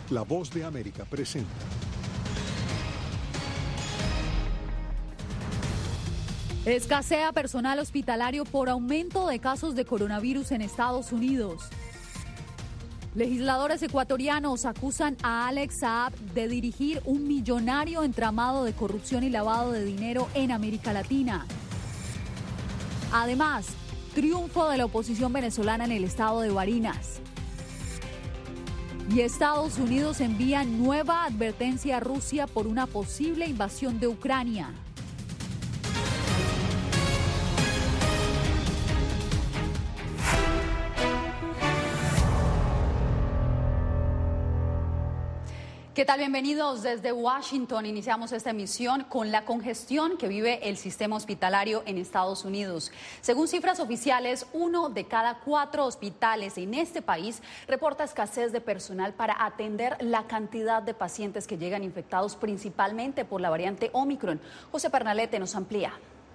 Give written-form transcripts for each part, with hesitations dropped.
La Voz de América presenta. Escasea personal hospitalario por aumento de casos de coronavirus en Estados Unidos. Legisladores ecuatorianos acusan a Alex Saab de dirigir un millonario entramado de corrupción y lavado de dinero en América Latina. Además, triunfo de la oposición venezolana en el estado de Barinas. Y Estados Unidos envía nueva advertencia a Rusia por una posible invasión de Ucrania. ¿Qué tal? Bienvenidos desde Washington. Iniciamos esta emisión con la congestión que vive el sistema hospitalario en Estados Unidos. Según cifras oficiales, 1 de cada 4 hospitales en este país reporta escasez de personal para atender la cantidad de pacientes que llegan infectados principalmente por la variante Omicron. José Pernalete nos amplía.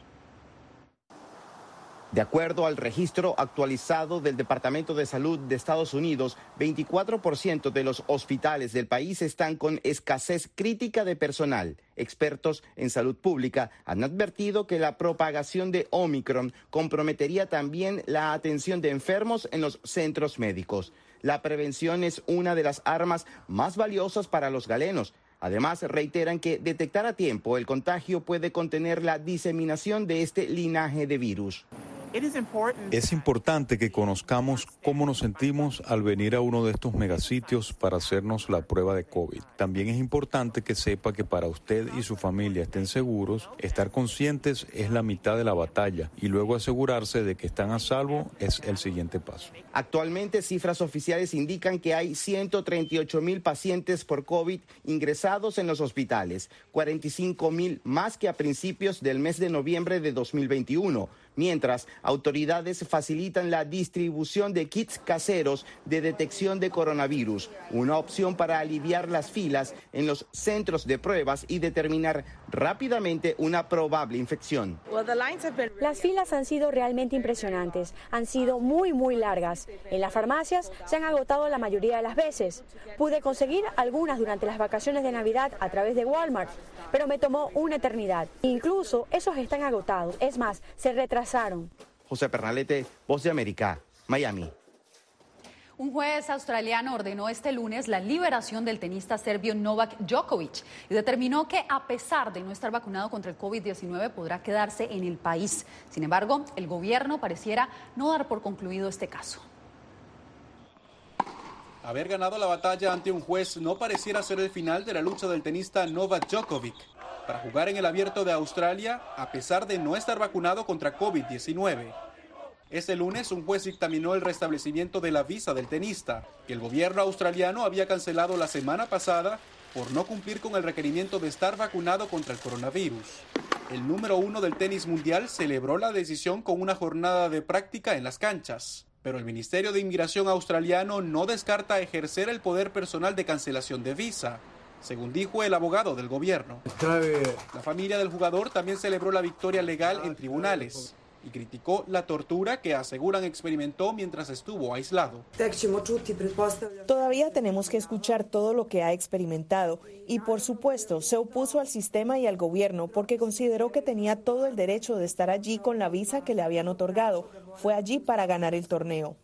De acuerdo al registro actualizado del Departamento de Salud de Estados Unidos, 24% de los hospitales del país están con escasez crítica de personal. Expertos en salud pública han advertido que la propagación de Omicron comprometería también la atención de enfermos en los centros médicos. La prevención es una de las armas más valiosas para los galenos. Además, reiteran que detectar a tiempo el contagio puede contener la diseminación de este linaje de virus. Es importante que conozcamos cómo nos sentimos al venir a uno de estos megasitios para hacernos la prueba de COVID. También es importante que sepa que para usted y su familia estén seguros, estar conscientes es la mitad de la batalla y luego asegurarse de que están a salvo es el siguiente paso. Actualmente, cifras oficiales indican que hay 138,000 pacientes por COVID ingresados en los hospitales, 45,000 más que a principios del mes de noviembre de 2021. Mientras, autoridades facilitan la distribución de kits caseros de detección de coronavirus, una opción para aliviar las filas en los centros de pruebas y determinar rápidamente una probable infección. Las filas han sido realmente impresionantes, han sido muy largas. En las farmacias se han agotado la mayoría de las veces. Pude conseguir algunas durante las vacaciones de Navidad a través de Walmart, pero me tomó una eternidad. Incluso esos están agotados, es más, se retrasaron. José Pernalete, Voz de América, Miami. Un juez australiano ordenó este lunes la liberación del tenista serbio Novak Djokovic y determinó que, a pesar de no estar vacunado contra el COVID-19, podrá quedarse en el país. Sin embargo, el gobierno pareciera no dar por concluido este caso. Haber ganado la batalla ante un juez no pareciera ser el final de la lucha del tenista Novak Djokovic para jugar en el Abierto de Australia, a pesar de no estar vacunado contra COVID-19. Este lunes, un juez dictaminó el restablecimiento de la visa del tenista, que el gobierno australiano había cancelado la semana pasada por no cumplir con el requerimiento de estar vacunado contra el coronavirus. El número 1 del tenis mundial celebró la decisión con una jornada de práctica en las canchas, pero el Ministerio de Inmigración australiano no descarta ejercer el poder personal de cancelación de visa, según dijo el abogado del gobierno. La familia del jugador también celebró la victoria legal en tribunales y criticó la tortura que aseguran experimentó mientras estuvo aislado. Todavía tenemos que escuchar todo lo que ha experimentado y, por supuesto, se opuso al sistema y al gobierno porque consideró que tenía todo el derecho de estar allí con la visa que le habían otorgado. Fue allí para ganar el torneo.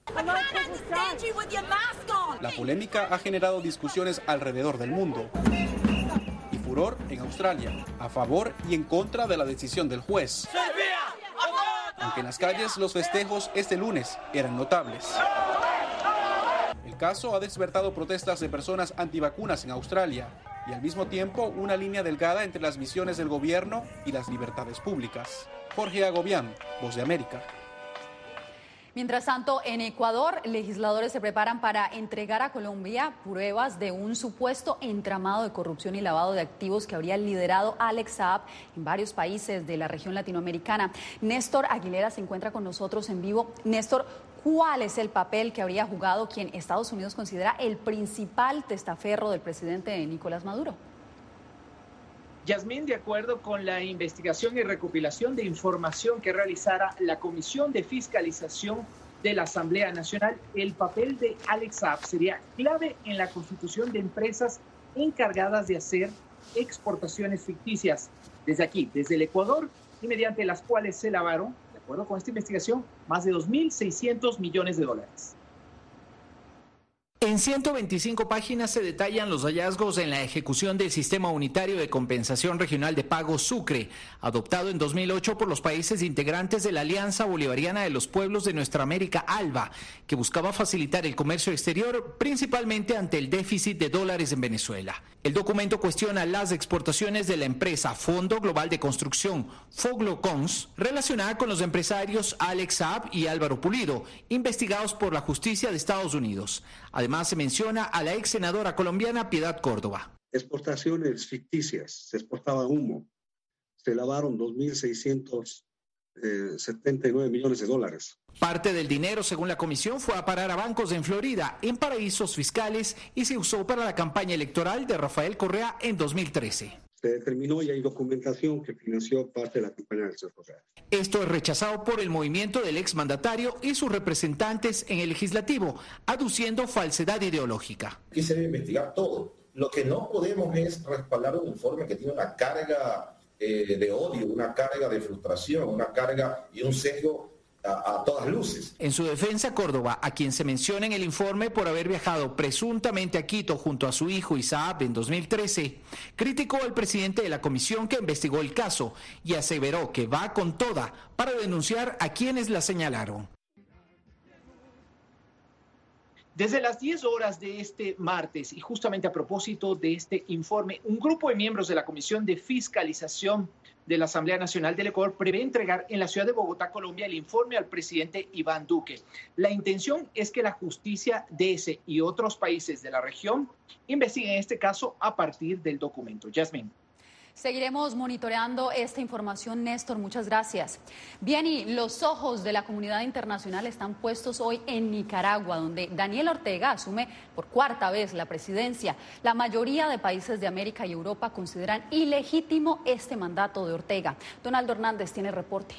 La polémica ha generado discusiones alrededor del mundo y furor en Australia, a favor y en contra de la decisión del juez. Aunque en las calles los festejos este lunes eran notables. El caso ha despertado protestas de personas antivacunas en Australia y al mismo tiempo una línea delgada entre las visiones del gobierno y las libertades públicas. Jorge Agobián, Voz de América. Mientras tanto, en Ecuador, legisladores se preparan para entregar a Colombia pruebas de un supuesto entramado de corrupción y lavado de activos que habría liderado Alex Saab en varios países de la región latinoamericana. Néstor Aguilera se encuentra con nosotros en vivo. Néstor, ¿cuál es el papel que habría jugado quien Estados Unidos considera el principal testaferro del presidente Nicolás Maduro? Yasmín, de acuerdo con la investigación y recopilación de información que realizara la Comisión de Fiscalización de la Asamblea Nacional, el papel de Alex Saab sería clave en la constitución de empresas encargadas de hacer exportaciones ficticias desde aquí, desde el Ecuador, y mediante las cuales se lavaron, de acuerdo con esta investigación, más de 2.600 millones de dólares. En 125 páginas se detallan los hallazgos en la ejecución del Sistema Unitario de Compensación Regional de Pago Sucre, adoptado en 2008 por los países integrantes de la Alianza Bolivariana de los Pueblos de Nuestra América, ALBA, que buscaba facilitar el comercio exterior, principalmente ante el déficit de dólares en Venezuela. El documento cuestiona las exportaciones de la empresa Fondo Global de Construcción, Foglocons, relacionada con los empresarios Alex Saab y Álvaro Pulido, investigados por la justicia de Estados Unidos. Además, se menciona a la ex senadora colombiana Piedad Córdoba. Exportaciones ficticias, se exportaba humo, se lavaron 2.679 millones de dólares. Parte del dinero, según la comisión, fue a parar a bancos en Florida, en paraísos fiscales, y se usó para la campaña electoral de Rafael Correa en 2013. Se determinó y hay documentación que financió parte de la campaña del señor Correa. Esto es rechazado por el movimiento del exmandatario y sus representantes en el legislativo, aduciendo falsedad ideológica. Aquí se debe investigar todo. Lo que no podemos es respaldar un informe que tiene una carga de odio, una carga de frustración, una carga y un sesgo a todas luces. En su defensa, Córdoba, a quien se menciona en el informe por haber viajado presuntamente a Quito junto a su hijo Isaac en 2013, criticó al presidente de la comisión que investigó el caso y aseveró que va con toda para denunciar a quienes la señalaron. Desde las 10 horas de este martes, y justamente a propósito de este informe, un grupo de miembros de la Comisión de Fiscalización de la Asamblea Nacional del Ecuador prevé entregar en la ciudad de Bogotá, Colombia, el informe al presidente Iván Duque. La intención es que la justicia de ese y otros países de la región investiguen este caso a partir del documento. Yasmín. Seguiremos monitoreando esta información, Néstor. Muchas gracias. Bien, y los ojos de la comunidad internacional están puestos hoy en Nicaragua, donde Daniel Ortega asume por cuarta vez la presidencia. La mayoría de países de América y Europa consideran ilegítimo este mandato de Ortega. Donaldo Hernández tiene el reporte.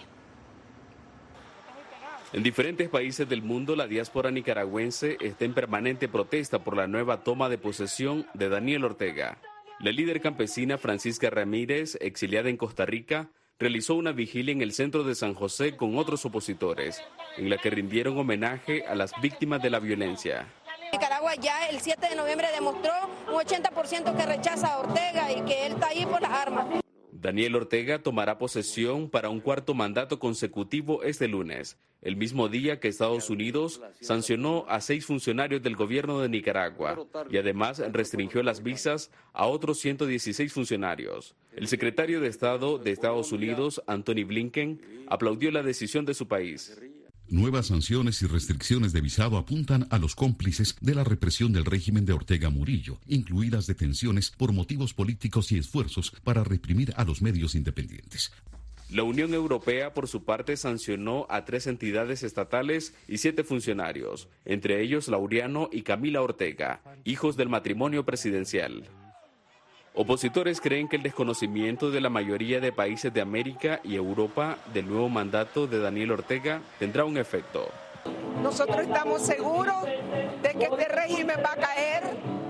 En diferentes países del mundo, la diáspora nicaragüense está en permanente protesta por la nueva toma de posesión de Daniel Ortega. La líder campesina Francisca Ramírez, exiliada en Costa Rica, realizó una vigilia en el centro de San José con otros opositores, en la que rindieron homenaje a las víctimas de la violencia. Nicaragua ya el 7 de noviembre demostró un 80% que rechaza a Ortega y que él está ahí por las armas. Daniel Ortega tomará posesión para un cuarto mandato consecutivo este lunes, el mismo día que Estados Unidos sancionó a 6 funcionarios del gobierno de Nicaragua y además restringió las visas a otros 116 funcionarios. El secretario de Estado de Estados Unidos, Anthony Blinken, aplaudió la decisión de su país. Nuevas sanciones y restricciones de visado apuntan a los cómplices de la represión del régimen de Ortega Murillo, incluidas detenciones por motivos políticos y esfuerzos para reprimir a los medios independientes. La Unión Europea, por su parte, sancionó a 3 entidades estatales y 7 funcionarios, entre ellos Laureano y Camila Ortega, hijos del matrimonio presidencial. Opositores creen que el desconocimiento de la mayoría de países de América y Europa del nuevo mandato de Daniel Ortega tendrá un efecto. Nosotros estamos seguros de que este régimen va a caer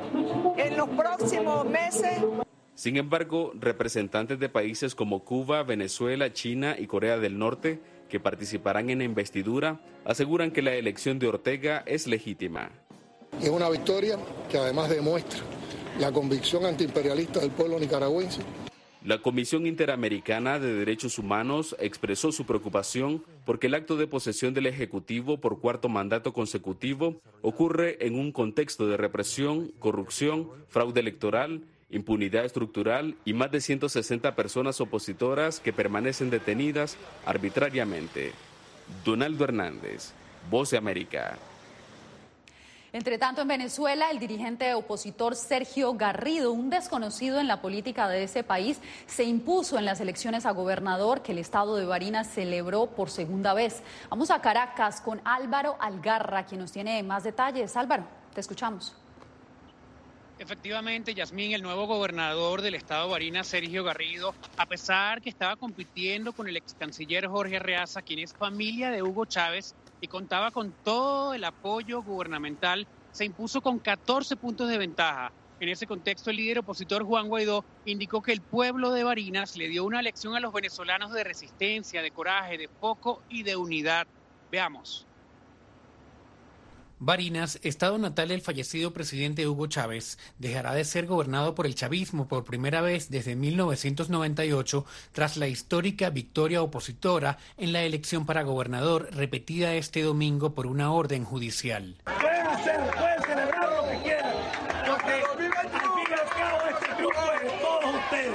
en los próximos meses. Sin embargo, representantes de países como Cuba, Venezuela, China y Corea del Norte, que participarán en la investidura, aseguran que la elección de Ortega es legítima. Es una victoria que además demuestra la convicción antiimperialista del pueblo nicaragüense. La Comisión Interamericana de Derechos Humanos expresó su preocupación porque el acto de posesión del Ejecutivo por cuarto mandato consecutivo ocurre en un contexto de represión, corrupción, fraude electoral, impunidad estructural y más de 160 personas opositoras que permanecen detenidas arbitrariamente. Donaldo Hernández, Voz de América. Entre tanto, en Venezuela, el dirigente opositor Sergio Garrido, un desconocido en la política de ese país, se impuso en las elecciones a gobernador que el estado de Barinas celebró por segunda vez. Vamos a Caracas con Álvaro Algarra, quien nos tiene más detalles. Álvaro, te escuchamos. Efectivamente, Yasmín, el nuevo gobernador del estado de Barinas, Sergio Garrido, a pesar que estaba compitiendo con el ex canciller Jorge Arreaza, quien es familia de Hugo Chávez, y contaba con todo el apoyo gubernamental, se impuso con 14 puntos de ventaja. En ese contexto, el líder opositor Juan Guaidó indicó que el pueblo de Barinas le dio una lección a los venezolanos de resistencia, de coraje, de foco y de unidad. Veamos. Barinas, estado natal del fallecido presidente Hugo Chávez, dejará de ser gobernado por el chavismo por primera vez desde 1998 tras la histórica victoria opositora en la elección para gobernador repetida este domingo por una orden judicial. Pueden celebrar lo que quieran, porque al fin y al cabo este triunfo es de todos ustedes.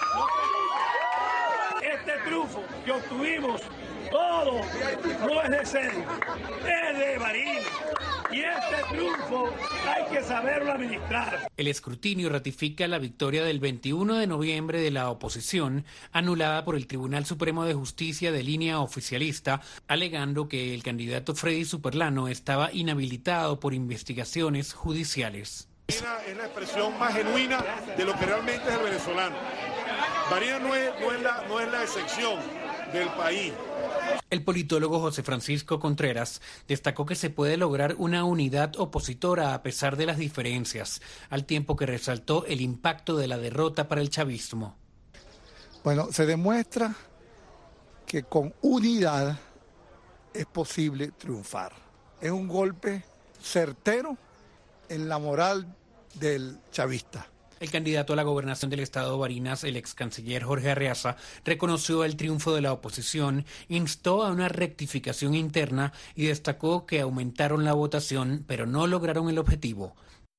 Este triunfo que obtuvimos todos no es de Sergio, es de Barinas. Y este triunfo hay que saberlo administrar. El escrutinio ratifica la victoria del 21 de noviembre de la oposición, anulada por el Tribunal Supremo de Justicia de línea oficialista, alegando que el candidato Freddy Superlano estaba inhabilitado por investigaciones judiciales. Es la expresión más genuina de lo que realmente es el venezolano. Barinas no es la excepción del país. El politólogo José Francisco Contreras destacó que se puede lograr una unidad opositora a pesar de las diferencias, al tiempo que resaltó el impacto de la derrota para el chavismo. Bueno, se demuestra que con unidad es posible triunfar. Es un golpe certero en la moral del chavista. El candidato a la gobernación del estado Barinas, el ex canciller Jorge Arreaza, reconoció el triunfo de la oposición, instó a una rectificación interna y destacó que aumentaron la votación, pero no lograron el objetivo.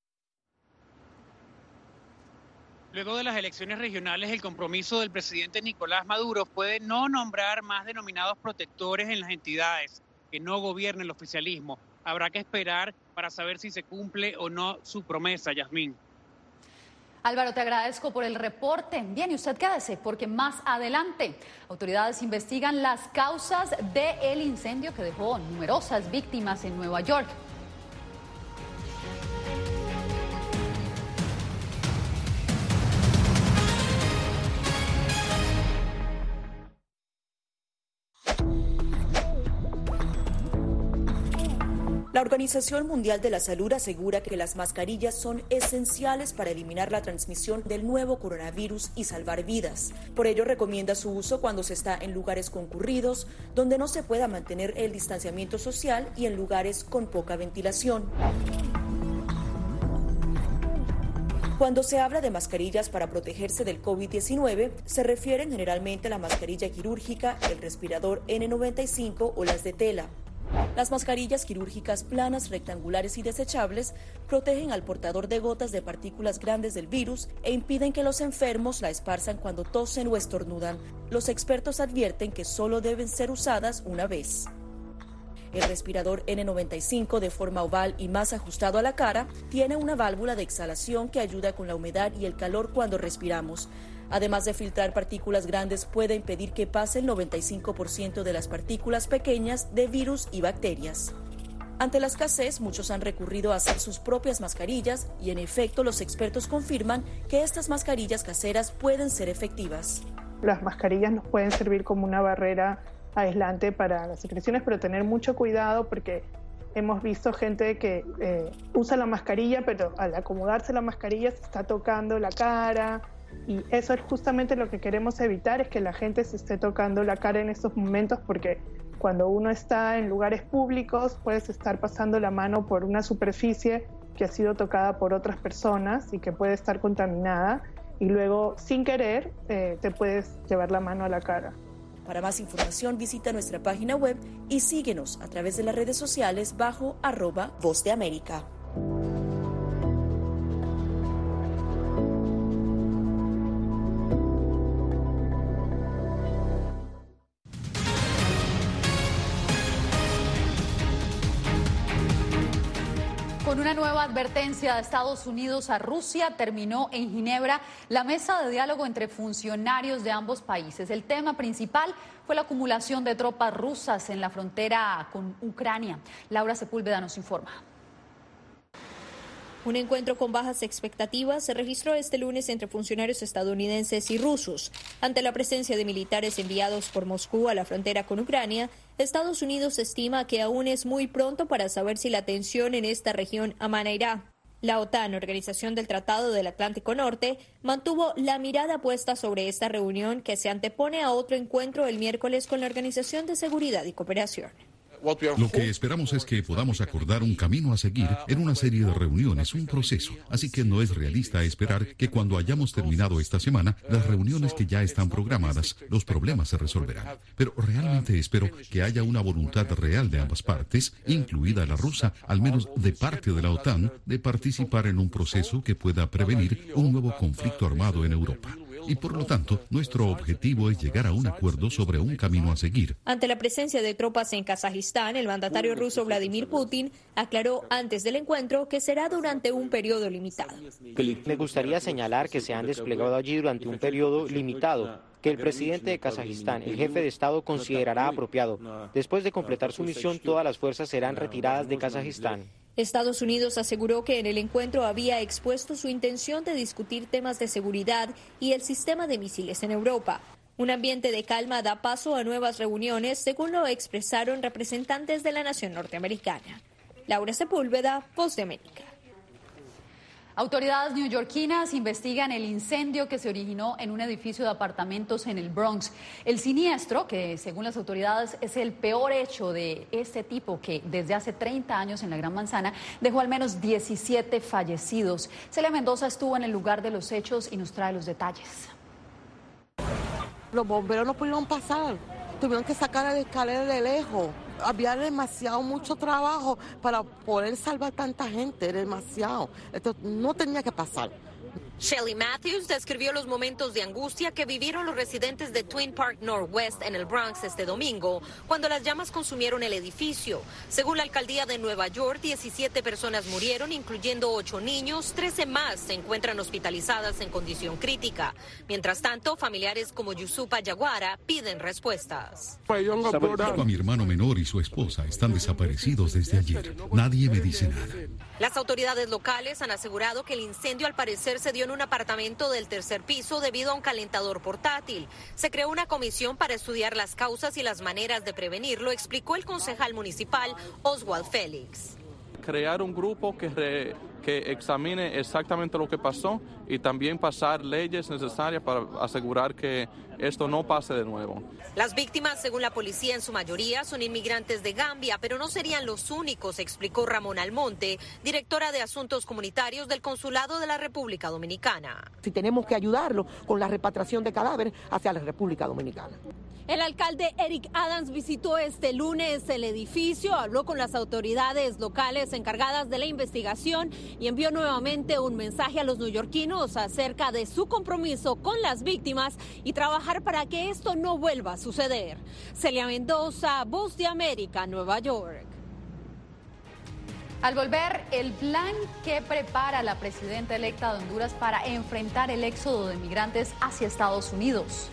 Luego de las elecciones regionales, el compromiso del presidente Nicolás Maduro fue de no nombrar más denominados protectores en las entidades que no gobiernen el oficialismo. Habrá que esperar para saber si se cumple o no su promesa, Yasmín. Álvaro, te agradezco por el reporte. Bien, y usted quédese, porque más adelante autoridades investigan las causas del incendio que dejó numerosas víctimas en Nueva York. La Organización Mundial de la Salud asegura que las mascarillas son esenciales para eliminar la transmisión del nuevo coronavirus y salvar vidas. Por ello, recomienda su uso cuando se está en lugares concurridos, donde no se pueda mantener el distanciamiento social y en lugares con poca ventilación. Cuando se habla de mascarillas para protegerse del COVID-19, se refieren generalmente a la mascarilla quirúrgica, el respirador N95 o las de tela. Las mascarillas quirúrgicas planas, rectangulares y desechables protegen al portador de gotas de partículas grandes del virus e impiden que los enfermos la esparzan cuando tosen o estornudan. Los expertos advierten que solo deben ser usadas una vez. El respirador N95, de forma oval y más ajustado a la cara, tiene una válvula de exhalación que ayuda con la humedad y el calor cuando respiramos. Además de filtrar partículas grandes, puede impedir que pase el 95% de las partículas pequeñas de virus y bacterias. Ante la escasez, muchos han recurrido a hacer sus propias mascarillas y, en efecto, los expertos confirman que estas mascarillas caseras pueden ser efectivas. Las mascarillas nos pueden servir como una barrera aislante para las secreciones, pero tener mucho cuidado porque hemos visto gente que usa la mascarilla, pero al acomodarse la mascarilla se está tocando la cara. Y eso es justamente lo que queremos evitar, es que la gente se esté tocando la cara en estos momentos, porque cuando uno está en lugares públicos puedes estar pasando la mano por una superficie que ha sido tocada por otras personas y que puede estar contaminada y luego sin querer te puedes llevar la mano a la cara. Para más información visita nuestra página web y síguenos a través de las redes sociales bajo @Voz de América. Con una nueva advertencia de Estados Unidos a Rusia, terminó en Ginebra la mesa de diálogo entre funcionarios de ambos países. El tema principal fue la acumulación de tropas rusas en la frontera con Ucrania. Laura Sepúlveda nos informa. Un encuentro con bajas expectativas se registró este lunes entre funcionarios estadounidenses y rusos. Ante la presencia de militares enviados por Moscú a la frontera con Ucrania, Estados Unidos estima que aún es muy pronto para saber si la tensión en esta región amainará. La OTAN, Organización del Tratado del Atlántico Norte, mantuvo la mirada puesta sobre esta reunión que se antepone a otro encuentro el miércoles con la Organización de Seguridad y Cooperación. Lo que esperamos es que podamos acordar un camino a seguir en una serie de reuniones, un proceso. Así que no es realista esperar que cuando hayamos terminado esta semana, las reuniones que ya están programadas, los problemas se resolverán. Pero realmente espero que haya una voluntad real de ambas partes, incluida la rusa, al menos de parte de la OTAN, de participar en un proceso que pueda prevenir un nuevo conflicto armado en Europa. Y por lo tanto, nuestro objetivo es llegar a un acuerdo sobre un camino a seguir. Ante la presencia de tropas en Kazajistán, el mandatario ruso Vladimir Putin aclaró antes del encuentro que será durante un periodo limitado. Me gustaría señalar que se han desplegado allí durante un periodo limitado, que el presidente de Kazajistán, el jefe de Estado, considerará apropiado. Después de completar su misión, todas las fuerzas serán retiradas de Kazajistán. Estados Unidos aseguró que en el encuentro había expuesto su intención de discutir temas de seguridad y el sistema de misiles en Europa. Un ambiente de calma da paso a nuevas reuniones, según lo expresaron representantes de la nación norteamericana. Laura Sepúlveda, Voz de América. Autoridades neoyorquinas investigan el incendio que se originó en un edificio de apartamentos en el Bronx. El siniestro, que según las autoridades es el peor hecho de este tipo que desde hace 30 años en la Gran Manzana, dejó al menos 17 fallecidos. Celia Mendoza estuvo en el lugar de los hechos y nos trae los detalles. Los bomberos no pudieron pasar, tuvieron que sacar la escalera de lejos. Había mucho trabajo para poder salvar tanta gente, era demasiado. Esto no tenía que pasar. Shelley Matthews describió los momentos de angustia que vivieron los residentes de Twin Park Northwest en el Bronx este domingo, cuando las llamas consumieron el edificio. Según la alcaldía de Nueva York, 17 personas murieron, incluyendo 8 niños, 13 más se encuentran hospitalizadas en condición crítica. Mientras tanto, familiares como Yusupa Yaguara piden respuestas. A mi hermano menor y su esposa están desaparecidos desde ayer. Nadie me dice nada. Las autoridades locales han asegurado que el incendio al parecer se dio en un apartamento del tercer piso debido a un calentador portátil. Se creó una comisión para estudiar las causas y las maneras de prevenirlo, explicó el concejal municipal Oswald Félix. Crear un grupo que examine exactamente lo que pasó y también pasar leyes necesarias para asegurar que esto no pase de nuevo. Las víctimas, según la policía, en su mayoría son inmigrantes de Gambia, pero no serían los únicos, explicó Ramón Almonte, directora de Asuntos Comunitarios del Consulado de la República Dominicana. Si tenemos que ayudarlo con la repatriación de cadáveres hacia la República Dominicana. El alcalde Eric Adams visitó este lunes el edificio, habló con las autoridades locales encargadas de la investigación y envió nuevamente un mensaje a los neoyorquinos acerca de su compromiso con las víctimas y trabajar para que esto no vuelva a suceder. Celia Mendoza, Voz de América, Nueva York. Al volver, el plan que prepara la presidenta electa de Honduras para enfrentar el éxodo de migrantes hacia Estados Unidos.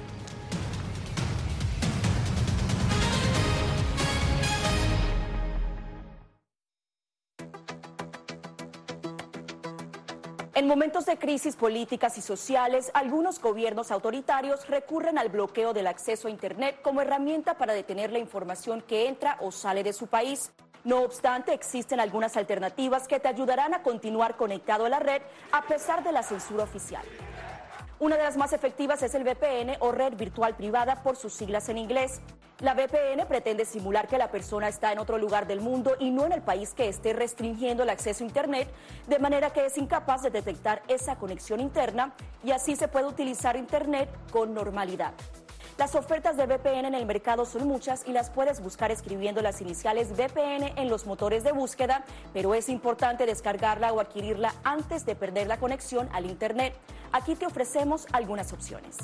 En momentos de crisis políticas y sociales, algunos gobiernos autoritarios recurren al bloqueo del acceso a Internet como herramienta para detener la información que entra o sale de su país. No obstante, existen algunas alternativas que te ayudarán a continuar conectado a la red a pesar de la censura oficial. Una de las más efectivas es el VPN o red virtual privada por sus siglas en inglés. La VPN pretende simular que la persona está en otro lugar del mundo y no en el país que esté restringiendo el acceso a Internet, de manera que es incapaz de detectar esa conexión interna y así se puede utilizar Internet con normalidad. Las ofertas de VPN en el mercado son muchas y las puedes buscar escribiendo las iniciales VPN en los motores de búsqueda, pero es importante descargarla o adquirirla antes de perder la conexión al Internet. Aquí te ofrecemos algunas opciones.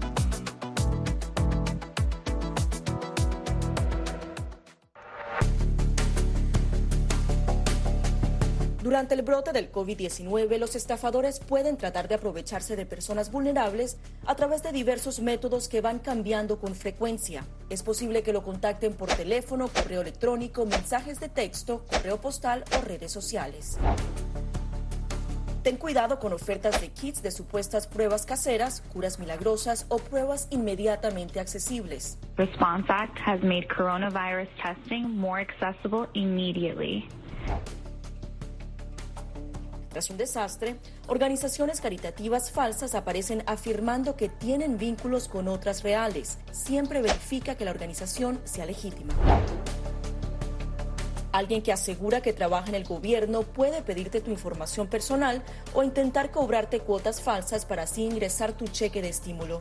Durante el brote del COVID-19, los estafadores pueden tratar de aprovecharse de personas vulnerables a través de diversos métodos que van cambiando con frecuencia. Es posible que lo contacten por teléfono, correo electrónico, mensajes de texto, correo postal o redes sociales. Ten cuidado con ofertas de kits de supuestas pruebas caseras, curas milagrosas o pruebas inmediatamente accesibles. Response Act has made coronavirus testing more accessible immediately. Tras un desastre, organizaciones caritativas falsas aparecen afirmando que tienen vínculos con otras reales. Siempre verifica que la organización sea legítima. Alguien que asegura que trabaja en el gobierno puede pedirte tu información personal o intentar cobrarte cuotas falsas para así ingresar tu cheque de estímulo.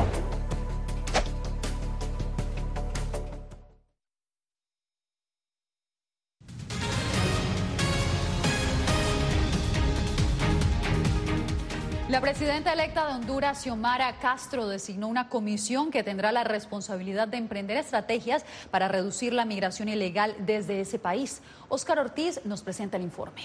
La presidenta electa de Honduras, Xiomara Castro, designó una comisión que tendrá la responsabilidad de emprender estrategias para reducir la migración ilegal desde ese país. Óscar Ortiz nos presenta el informe.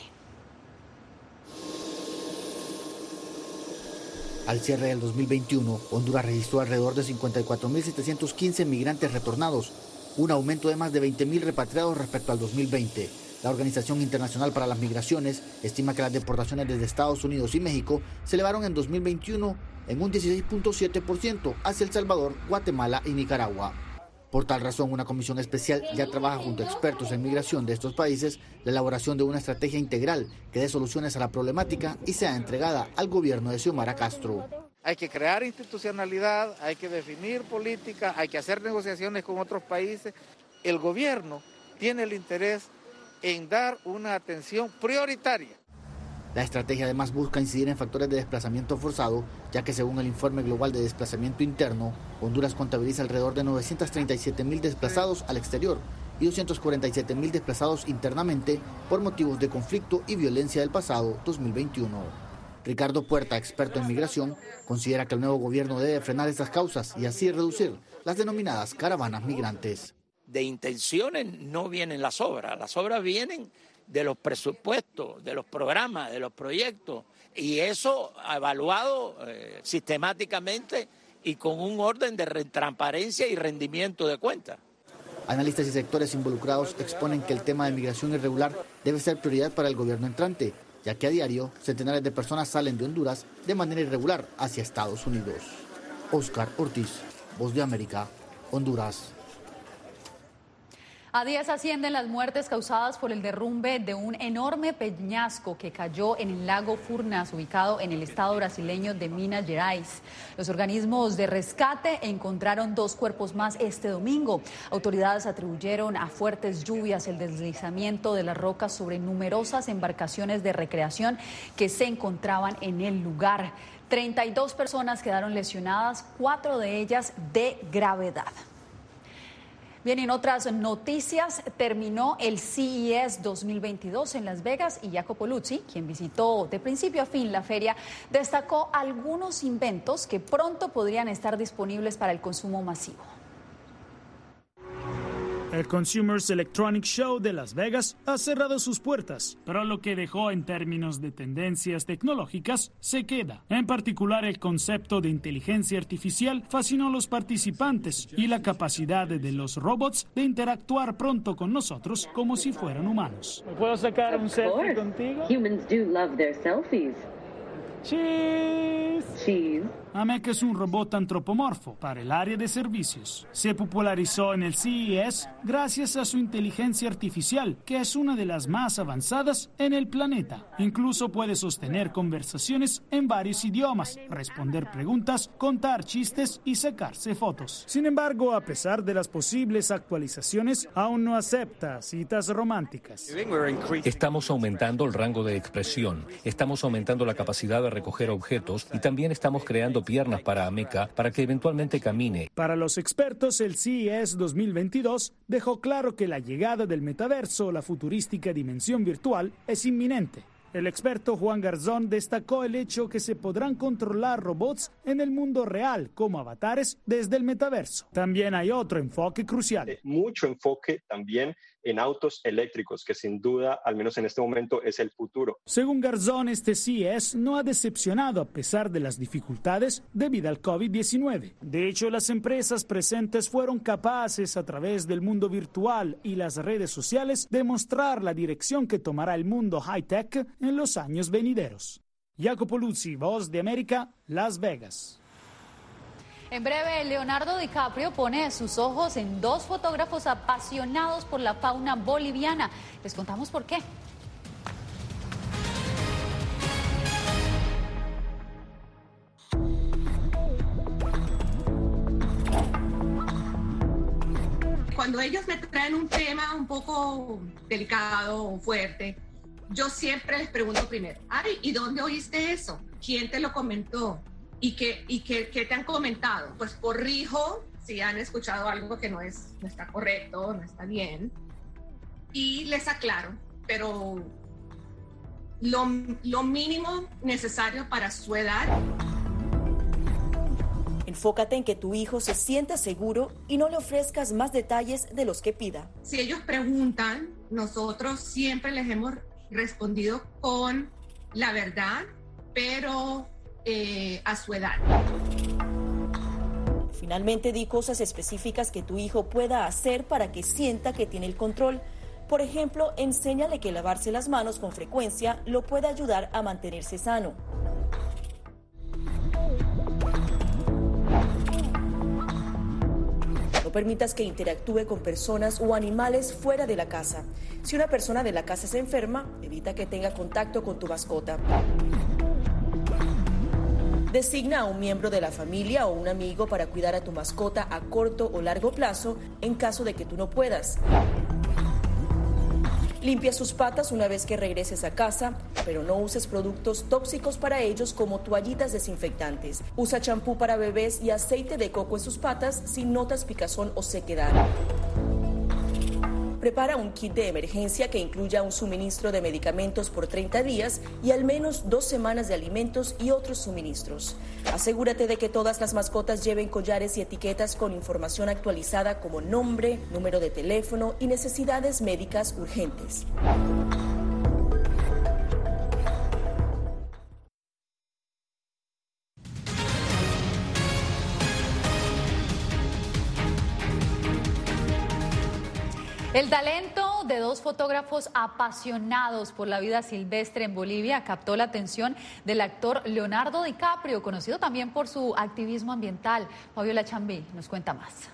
Al cierre del 2021, Honduras registró alrededor de 54.715 migrantes retornados, un aumento de más de 20.000 repatriados respecto al 2020. La Organización Internacional para las Migraciones estima que las deportaciones desde Estados Unidos y México se elevaron en 2021 en un 16.7% hacia El Salvador, Guatemala y Nicaragua. Por tal razón, una comisión especial ya trabaja junto a expertos en migración de estos países la elaboración de una estrategia integral que dé soluciones a la problemática y sea entregada al gobierno de Xiomara Castro. Hay que crear institucionalidad, hay que definir política, hay que hacer negociaciones con otros países. El gobierno tiene el interés en dar una atención prioritaria. La estrategia además busca incidir en factores de desplazamiento forzado, ya que según el informe global de desplazamiento interno, Honduras contabiliza alrededor de 937.000 desplazados al exterior y 247.000 desplazados internamente por motivos de conflicto y violencia del pasado 2021. Ricardo Puerta, experto en migración, considera que el nuevo gobierno debe frenar estas causas y así reducir las denominadas caravanas migrantes. De intenciones no vienen las obras vienen de los presupuestos, de los programas, de los proyectos, y eso evaluado sistemáticamente y con un orden de transparencia y rendimiento de cuentas. Analistas y sectores involucrados exponen que el tema de migración irregular debe ser prioridad para el gobierno entrante, ya que a diario centenares de personas salen de Honduras de manera irregular hacia Estados Unidos. Óscar Ortiz, Voz de América, Honduras. A 10 ascienden las muertes causadas por el derrumbe de un enorme peñasco que cayó en el lago Furnas, ubicado en el estado brasileño de Minas Gerais. Los organismos de rescate encontraron 2 cuerpos más este domingo. Autoridades atribuyeron a fuertes lluvias el deslizamiento de las rocas sobre numerosas embarcaciones de recreación que se encontraban en el lugar. 32 personas quedaron lesionadas, 4 de ellas de gravedad. Bien, en otras noticias, terminó el CES 2022 en Las Vegas y Jacopo Luzzi, quien visitó de principio a fin la feria, destacó algunos inventos que pronto podrían estar disponibles para el consumo masivo. El Consumers Electronic Show de Las Vegas ha cerrado sus puertas, pero lo que dejó en términos de tendencias tecnológicas se queda. En particular, el concepto de inteligencia artificial fascinó a los participantes y la capacidad de los robots de interactuar pronto con nosotros como si fueran humanos. ¿Me puedo sacar un selfie contigo? Humans do love their selfies. Cheese. Cheese. AMEC es un robot antropomorfo para el área de servicios. Se popularizó en el CES gracias a su inteligencia artificial, que es una de las más avanzadas en el planeta. Incluso puede sostener conversaciones en varios idiomas, responder preguntas, contar chistes y sacarse fotos. Sin embargo, a pesar de las posibles actualizaciones, aún no acepta citas románticas. Estamos aumentando el rango de expresión, estamos aumentando la capacidad de recoger objetos y también estamos creando piernas para Ameca para que eventualmente camine. Para los expertos, el CES 2022 dejó claro que la llegada del metaverso, la futurística dimensión virtual, es inminente. El experto Juan Garzón destacó el hecho que se podrán controlar robots en el mundo real como avatares desde el metaverso. También hay otro enfoque crucial. Mucho enfoque también en autos eléctricos, que sin duda, al menos en este momento, es el futuro. Según Garzón, este CES no ha decepcionado a pesar de las dificultades debido al COVID-19. De hecho, las empresas presentes fueron capaces, a través del mundo virtual y las redes sociales, de mostrar la dirección que tomará el mundo high-tech en los años venideros. Jacopo Luzzi, Voz de América, Las Vegas. En breve, Leonardo DiCaprio pone sus ojos en dos fotógrafos apasionados por la fauna boliviana. Les contamos por qué. Cuando ellos me traen un tema un poco delicado o fuerte, yo siempre les pregunto primero, ay, ¿y dónde oíste eso? ¿Quién te lo comentó? ¿Y qué te han comentado? Pues corrijo si han escuchado algo que no está correcto, no está bien, y les aclaro, pero lo mínimo necesario para su edad. Enfócate en que tu hijo se sienta seguro y no le ofrezcas más detalles de los que pida. Si ellos preguntan, nosotros siempre les hemos respondido con la verdad, pero a su edad. Finalmente, di cosas específicas que tu hijo pueda hacer para que sienta que tiene el control. Por ejemplo, enséñale que lavarse las manos con frecuencia lo puede ayudar a mantenerse sano. No permitas que interactúe con personas o animales fuera de la casa. Si una persona de la casa se enferma, evita que tenga contacto con tu mascota. Designa a un miembro de la familia o un amigo para cuidar a tu mascota a corto o largo plazo en caso de que tú no puedas. Limpia sus patas una vez que regreses a casa, pero no uses productos tóxicos para ellos como toallitas desinfectantes. Usa champú para bebés y aceite de coco en sus patas si notas picazón o sequedad. Prepara un kit de emergencia que incluya un suministro de medicamentos por 30 días y al menos 2 semanas de alimentos y otros suministros. Asegúrate de que todas las mascotas lleven collares y etiquetas con información actualizada como nombre, número de teléfono y necesidades médicas urgentes. El talento de dos fotógrafos apasionados por la vida silvestre en Bolivia captó la atención del actor Leonardo DiCaprio, conocido también por su activismo ambiental. Fabiola Chambi nos cuenta más.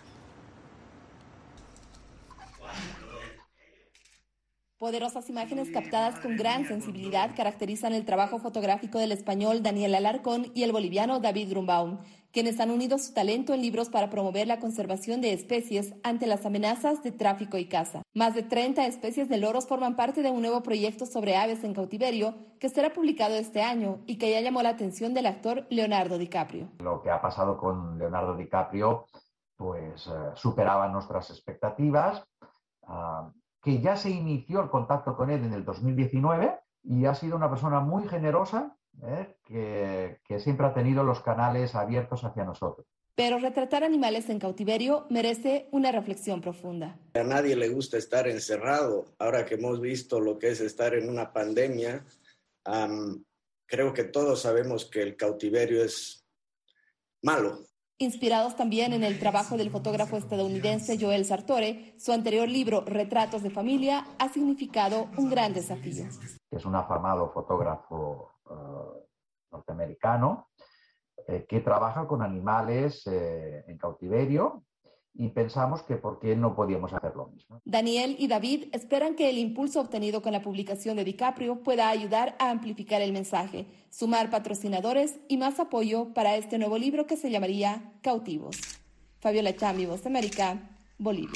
Poderosas imágenes captadas con gran sensibilidad caracterizan el trabajo fotográfico del español Daniel Alarcón y el boliviano David Grunbaum, quienes han unido su talento en libros para promover la conservación de especies ante las amenazas de tráfico y caza. Más de 30 especies de loros forman parte de un nuevo proyecto sobre aves en cautiverio que será publicado este año y que ya llamó la atención del actor Leonardo DiCaprio. Lo que ha pasado con Leonardo DiCaprio pues superaba nuestras expectativas, que ya se inició el contacto con él en el 2019 y ha sido una persona muy generosa, que siempre ha tenido los canales abiertos hacia nosotros. Pero retratar animales en cautiverio merece una reflexión profunda. A nadie le gusta estar encerrado. Ahora que hemos visto lo que es estar en una pandemia, creo que todos sabemos que el cautiverio es malo. Inspirados también en el trabajo del fotógrafo estadounidense Joel Sartore, su anterior libro, Retratos de Familia, ha significado un gran desafío. Es un afamado fotógrafo norteamericano que trabaja con animales en cautiverio y pensamos que por qué no podíamos hacer lo mismo. Daniel y David esperan que el impulso obtenido con la publicación de DiCaprio pueda ayudar a amplificar el mensaje, sumar patrocinadores y más apoyo para este nuevo libro que se llamaría Cautivos. Fabiola Chambi, Voz de América, Bolivia.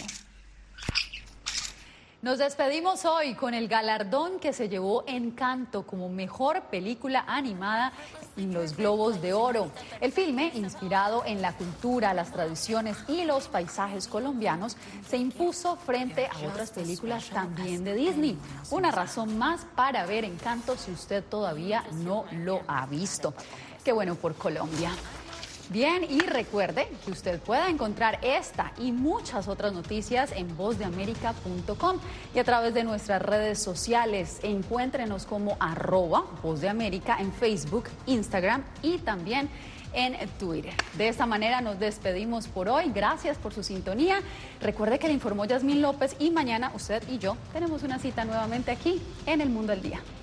Nos despedimos hoy con el galardón que se llevó Encanto como mejor película animada en los Globos de Oro. El filme, inspirado en la cultura, las tradiciones y los paisajes colombianos, se impuso frente a otras películas también de Disney. Una razón más para ver Encanto si usted todavía no lo ha visto. Qué bueno por Colombia. Bien, y recuerde que usted puede encontrar esta y muchas otras noticias en vozdeamerica.com y a través de nuestras redes sociales. Encuéntrenos como @vozdeamerica en Facebook, Instagram y también en Twitter. De esta manera nos despedimos por hoy. Gracias por su sintonía. Recuerde que le informó Yasmín López y mañana usted y yo tenemos una cita nuevamente aquí en El Mundo al Día.